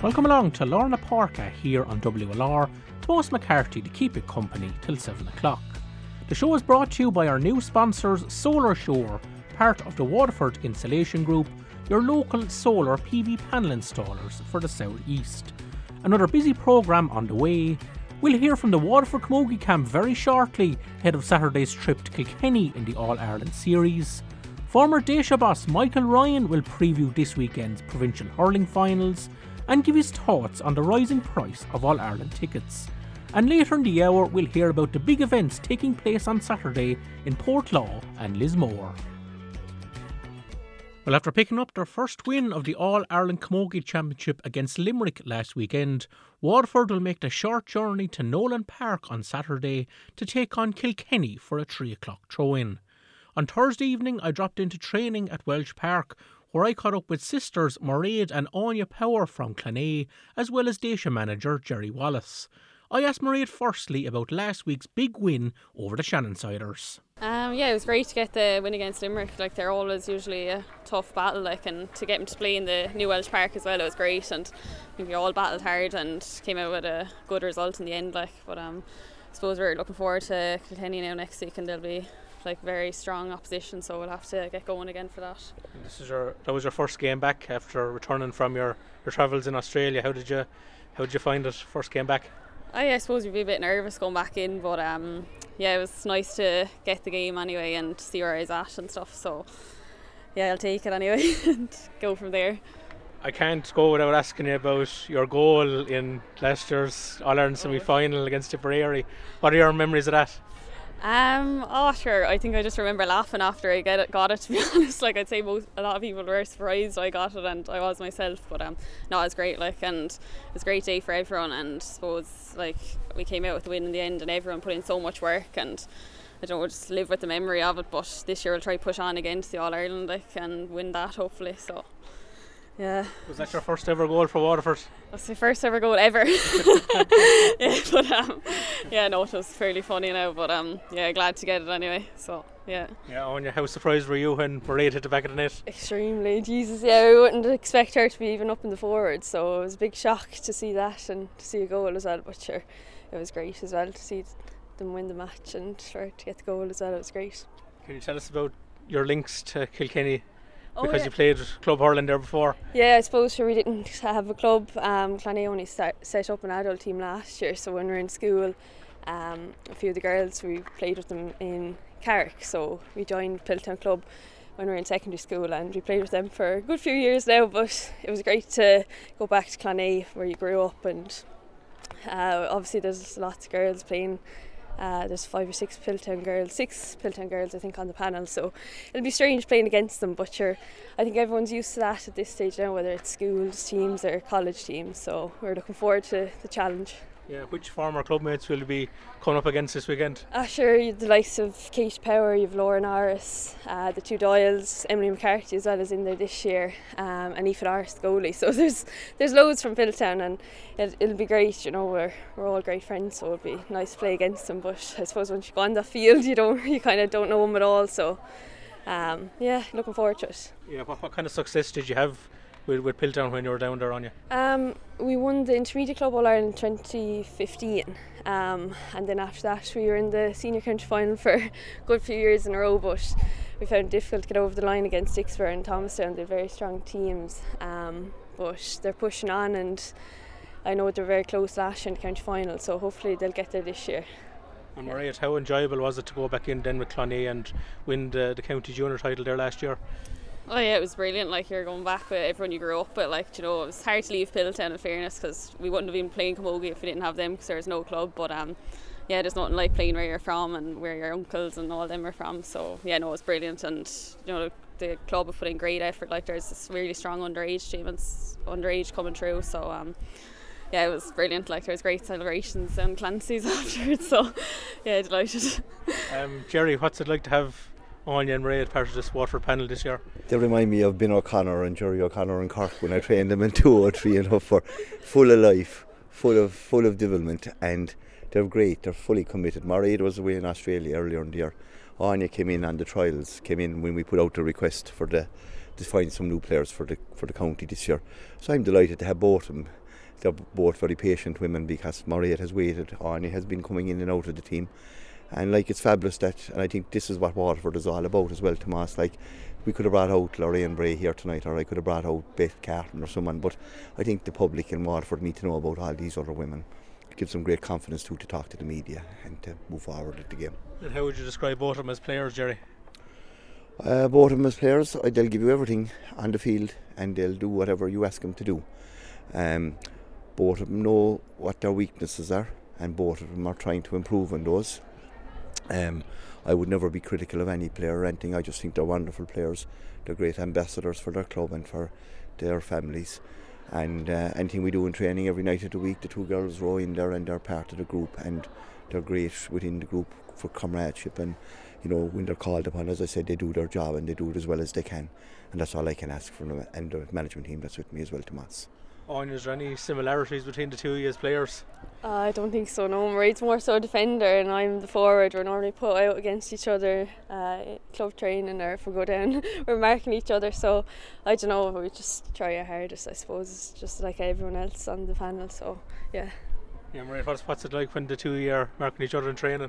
Welcome along to Lorna Porca here on WLR, Thomas McCarthy to keep you company till 7 o'clock. The show is brought to you by our new sponsors Solar Shore, part of the Waterford Insulation Group, your local solar PV panel installers for the South East. Another busy programme on the way. We'll hear from the Waterford Camogie camp very shortly ahead of Saturday's trip to Kilkenny in the All-Ireland Series. Former Dacia boss Michael Ryan will preview this weekend's provincial hurling finals and give his thoughts on the rising price of All-Ireland tickets. And later in the hour we'll hear about the big events taking place on Saturday in Portlaw and Lismore. Well, after picking up their first win of the All-Ireland Camogie Championship against Limerick last weekend, Waterford will make the short journey to Nolan Park on Saturday to take on Kilkenny for a 3 o'clock throw-in. On Thursday evening I dropped into training at Welsh Park, where I caught up with sisters Mairead and Anya Power from Clonea, as well as Dacia manager Jerry Wallace. I asked Mairead firstly about last week's big win over the Shannonsiders. It was great to get the win against Limerick. They're always usually a tough battle, and to get them to play in the new Welsh Park as well, it was great. And I think we all battled hard and came out with a good result in the end. But I suppose we're looking forward to Kilkenny now next week, and they'll be very strong opposition, so we'll have to get going again for that. That was your first game back after returning from your travels in Australia. How did you find it first game back? I suppose we'd be a bit nervous going back in, but it was nice to get the game anyway and see where I was at and stuff, so I'll take it anyway and go from there. I can't go without asking you about your goal in last year's All-Ireland semi-final against Tipperary. What are your memories of that? Sure. I think I just remember laughing after I got it, to be honest. I'd say a lot of people were surprised I got it, and I was myself. But it was great. And it was a great day for everyone. And I suppose we came out with the win in the end, and everyone put in so much work. And I don't know, just live with the memory of it. But this year we'll try to push on again to the All Ireland and win that hopefully. So. Yeah. Was that your first ever goal for Waterford? That's my first ever goal ever. It was fairly funny now, but glad to get it anyway. So yeah. Yeah, Anya, how surprised were you when Mairead hit the back of the net? Extremely, Jesus. Yeah, we wouldn't expect her to be even up in the forward, so it was a big shock to see that and to see a goal as well. But sure, it was great as well to see them win the match and to get the goal as well. It was great. Can you tell us about your links to Kilkenny? Because you played Club Hurling there before. Yeah, I suppose we didn't have a club. Clonea only set up an adult team last year, so when we were in school, a few of the girls, we played with them in Carrick, so we joined Piltown Club when we were in secondary school, and we played with them for a good few years now. But it was great to go back to Clonea where you grew up, and obviously there's lots of girls playing. There's 5 or 6 Piltown girls, 6 Piltown girls I think on the panel, so it'll be strange playing against them, but sure, I think everyone's used to that at this stage now, whether it's schools teams or college teams, so we're looking forward to the challenge. Yeah, which former clubmates will you be coming up against this weekend? Sure, you've the likes of Kate Power, you've Laura Norris, the two Doyles, Emily McCarthy as well is in there this year, and Aoife Norris, the goalie. So there's loads from Piltown, and it'll be great. We're all great friends, so it'll be nice to play against them. But I suppose once you go on the field, you kind of don't know them at all. So looking forward to it. Yeah, what kind of success did you have with Piltown when you were down there, Anya? We won the Intermediate Club All-Ireland 2015, and then after that we were in the Senior County Final for a good few years in a row, but we found it difficult to get over the line against Dixborough and Thomastown. They're very strong teams, but they're pushing on, and I know they were very close last year in the county final, so hopefully they'll get there this year. And Mairead, how enjoyable was it to go back in then with Clonea and win the county junior title there last year? Oh yeah, it was brilliant. You're going back with everyone you grew up with. It was hard to leave Piltown in fairness, because we wouldn't have been playing camogie if we didn't have them, because there's no club. But there's nothing like playing where you're from and where your uncles and all them are from. So it was brilliant, and the club have put in great effort. There's this really strong underage team and underage coming through. So it was brilliant. There was great celebrations and Clancy's afterwards. So delighted. Jerry, what's it like to have Anya and Mairead part of this Waterford panel this year? They remind me of Ben O'Connor and Jerry O'Connor in Cork when I trained them in 203, for full of life, full of development, and they're great. They're fully committed. Mairead was away in Australia earlier in the year. Anya came in on the trials, came in when we put out the request to find some new players for the county this year. So I'm delighted to have both of them they're both very patient women, because Mairead has waited on. He has been coming in and out of the team. And like, it's fabulous that, and I think this is what Waterford is all about as well, Tomas. Like, we could have brought out Lorraine Bray here tonight, or I could have brought out Beth Carton or someone, but I think the public in Waterford need to know about all these other women. It gives them great confidence to talk to the media and to move forward with the game. And how would you describe both of them as players, Jerry? Both of them as players, they'll give you everything on the field, and they'll do whatever you ask them to do. Both of them know what their weaknesses are, and both of them are trying to improve on those. I would never be critical of any player or anything. I just think they're wonderful players. They're great ambassadors for their club and for their families. And anything we do in training every night of the week, the two girls row in there and they're part of the group, and they're great within the group for camaraderie. And you know, when they're called upon, as I said, they do their job and they do it as well as they can. And that's all I can ask from them and the management team that's with me as well, Tomas. Anya, is there any similarities between the two of you as players? I don't think so, no. Mairead's more so defender and I'm the forward. We're normally put out against each other, club training, or if we go down we're marking each other, so I don't know, we just try our hardest, I suppose, just like everyone else on the panel, so yeah. Yeah, Mairead, what's it like when the two of you are marking each other in training?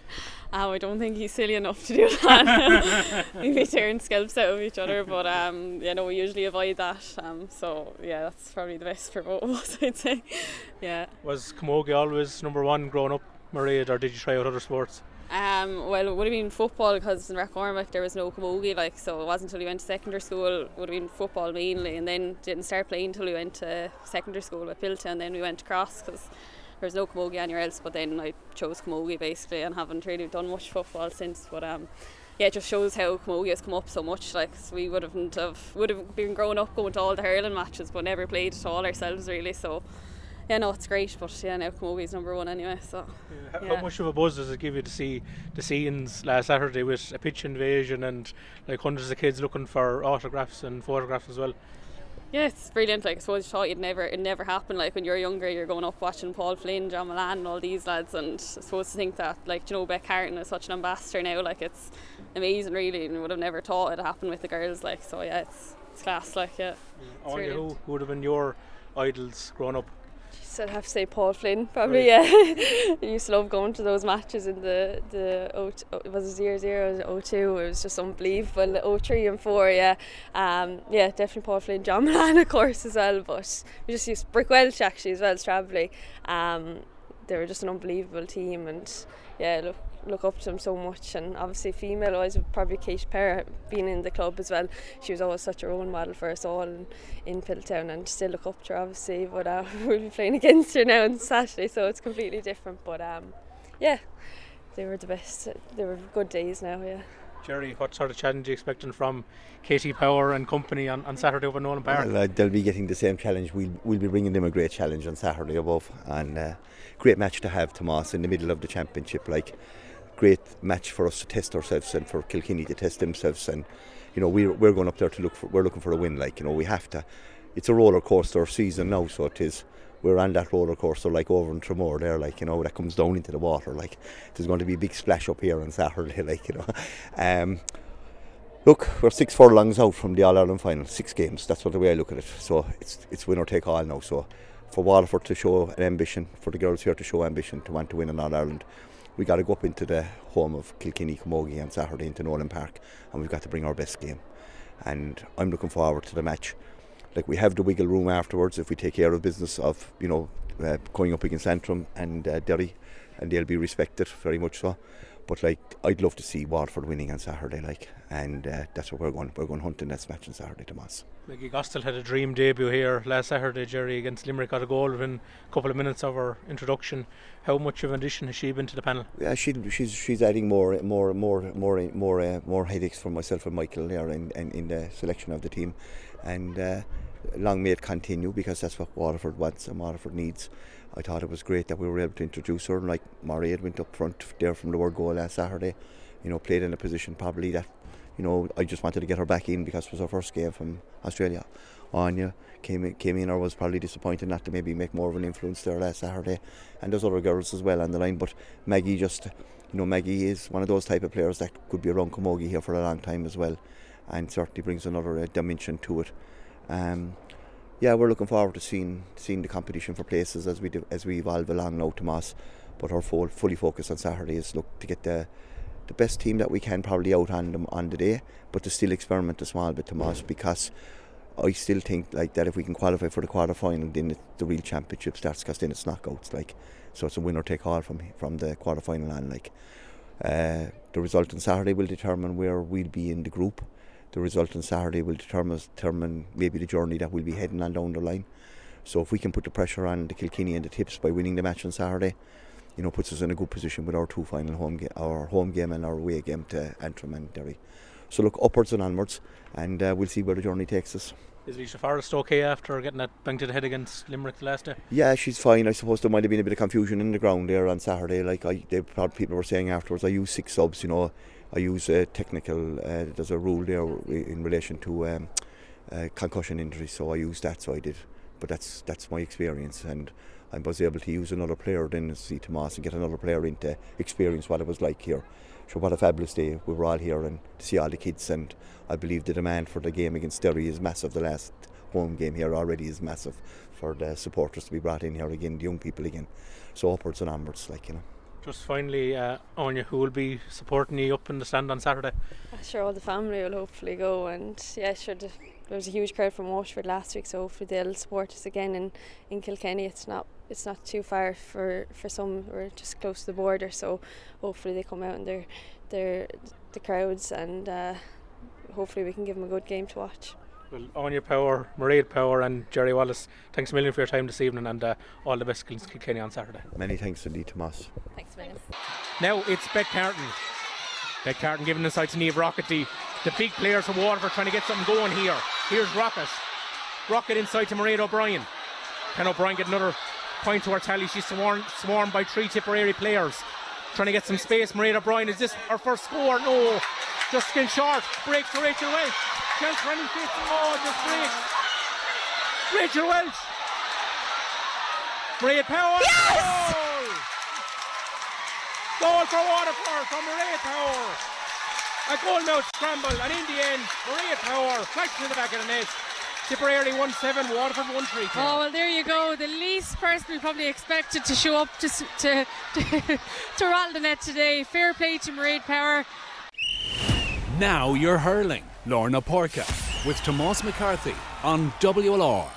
I don't think he's silly enough to do that. We'd be tearing scalps out of each other, but we usually avoid that. So yeah, that's probably the best for both of us, I'd say. Yeah. Was camogie always number one growing up, Mairead, or did you try out other sports? Well, it would have been football, because in Rathcormac there was no camogie, so it wasn't until we went to secondary school. It would have been football mainly, and then didn't start playing until we went to secondary school with Pilta, and then we went to Cross because there was no camogie anywhere else. But then I chose camogie basically, and haven't really done much football since. But it just shows how camogie has come up so much. So we would have been growing up going to all the hurling matches, but never played at all ourselves really. So yeah, no, it's great, but yeah, now camogie is number one anyway. So how much of a buzz does it give you to see the scenes last Saturday with a pitch invasion and like hundreds of kids looking for autographs and photographs as well? Yeah, it's brilliant. Like, I suppose you thought it never happened. Like when you're younger, you're going up watching Paul Flynn, John Milan and all these lads, and I suppose to think that, like, you know, Beck Carton is such an ambassador now, like, it's amazing really, and would have never thought it'd happen with the girls, like, so yeah, it's class, like, yeah. Anya, who would have been your idols growing up? I'd have to say Paul Flynn, probably. Right. Yeah. I used to love going to those matches in the it was 0-0, 02. It was just unbelievable. 03 and 4, yeah. Yeah, definitely Paul Flynn, John Milan, of course, as well. But we just used Brick Welch actually as well as Travely. They were just an unbelievable team, and yeah, look up to them so much. And obviously female wise would probably Kate Perra, being in the club as well. She was always such a role model for us all in Piltown, and still look up to her obviously, but we'll be playing against her now on Saturday, so it's completely different. But yeah, they were the best. They were good days now, yeah. Jerry, what sort of challenge are you expecting from Katie Power and company on Saturday over Nolan Park? Well, they'll be getting the same challenge. We'll be bringing them a great challenge on Saturday above, and great match to have, Tomas, in the middle of the championship. Like, great match for us to test ourselves and for Kilkenny to test themselves. And you know, we're going up there to we're looking for a win. Like, you know, we have to. It's a roller coaster season now, so it is. We're on that roller coaster, like over in Tramore there, like, you know, that comes down into the water. Like, there's going to be a big splash up here on Saturday, like, you know. Look, we're 6 furlongs out from the All-Ireland final, 6 games. That's what the way I look at it. So it's win or take all now. So for Waterford to show an ambition, for the girls here to show ambition to want to win in All-Ireland, we got to go up into the home of Kilkenny Camogie on Saturday into Nolan Park, and we've got to bring our best game. And I'm looking forward to the match. Like, we have the wiggle room afterwards if we take care of business of, you know, going up against Antrim and Derry, and they'll be respected very much so. But like, I'd love to see Waterford winning on Saturday, like, and that's what we're going hunting this match on Saturday, Tomas. Maggie Gostel had a dream debut here last Saturday, Jerry, against Limerick. Got a goal within a couple of minutes of her introduction. How much of an addition has she been to the panel? Yeah, she's adding more headaches for myself and Michael there in the selection of the team, and long may it continue, because that's what Waterford wants and Waterford needs. I thought it was great that we were able to introduce her, and like Mairead went up front there from the word goal last Saturday, you know, played in a position probably that, you know, I just wanted to get her back in because it was her first game from Australia. Anya came in, or was probably disappointed not to maybe make more of an influence there last Saturday, and there's other girls as well on the line, but Maggie just, you know, Maggie is one of those type of players that could be around Camogie here for a long time as well, and certainly brings another dimension to it. Yeah, we're looking forward to seeing the competition for places as we evolve along now, Tomas. But our fully focus on Saturday is to get the best team that we can probably out on them on the day, but to still experiment a small bit, Tomas, because I still think like that if we can qualify for the quarter-final, then the real championship starts, because then it's knockouts, like, so it's a winner take all from the quarter-final on, like. The result on Saturday will determine where we'll be in the group. The result on Saturday will determine maybe the journey that we'll be heading on down the line. So if we can put the pressure on the Kilkenny and the Tips by winning the match on Saturday, puts us in a good position with our two final our home game and our away game to Antrim and Derry. So look, upwards and onwards, and we'll see where the journey takes us. Is Lisa Forrest okay after getting that bang to the head against Limerick the last day? Yeah, she's fine. I suppose there might have been a bit of confusion in the ground there on Saturday. Like people were saying afterwards, I use 6 subs. I use a technical. There's a rule there in relation to concussion injuries, so I used that. So I did, but that's my experience, and I was able to use another player then, see Tomas, and get another player in to experience what it was like here. So what a fabulous day we were all here, and to see all the kids, and I believe the demand for the game against Derry is massive. The last home game here already is massive for the supporters to be brought in here again, the young people again. So upwards and onwards, Just finally, Anya, who will be supporting you up in the stand on Saturday? Sure, all the family will hopefully go, and yeah, sure, there was a huge crowd from Waterford last week, so hopefully they'll support us again in Kilkenny. It's not too far for some. We're just close to the border, so hopefully they come out and they're the crowds, and hopefully we can give them a good game to watch. Well, Anya Power, Mairead Power and Jerry Wallace, thanks a million for your time this evening, and all the best against Kilkenny on Saturday. Many thanks indeed, Tomas. Thanks a million. Now it's Beckcarton. Beckcarton giving the side to Niamh Rockety. The big players from Waterford trying to get something going here. Here's Rocket. Rocket inside to Mairead O'Brien. Can O'Brien get another point to her tally? She's swarmed by 3 Tipperary players. Trying to get some space. Mairead O'Brien, is this her first score? No. Just skin short. Breaks to Rachel Welch. Chance for any fifth. Oh, just breaks. Rachel Welch. Mairead Power. Yes! Goal for Waterford from Mairead Power. A goal mouth scramble, and in the end, Mairead Power flashes to the back of the net. Tipperary 1-7, Waterford 1-3. Oh, well, there you go. The least person we probably expected to show up to rattle the net today. Fair play to Mairead Power. Now you're hurling. Lorna Porca with Tomas McCarthy on WLR.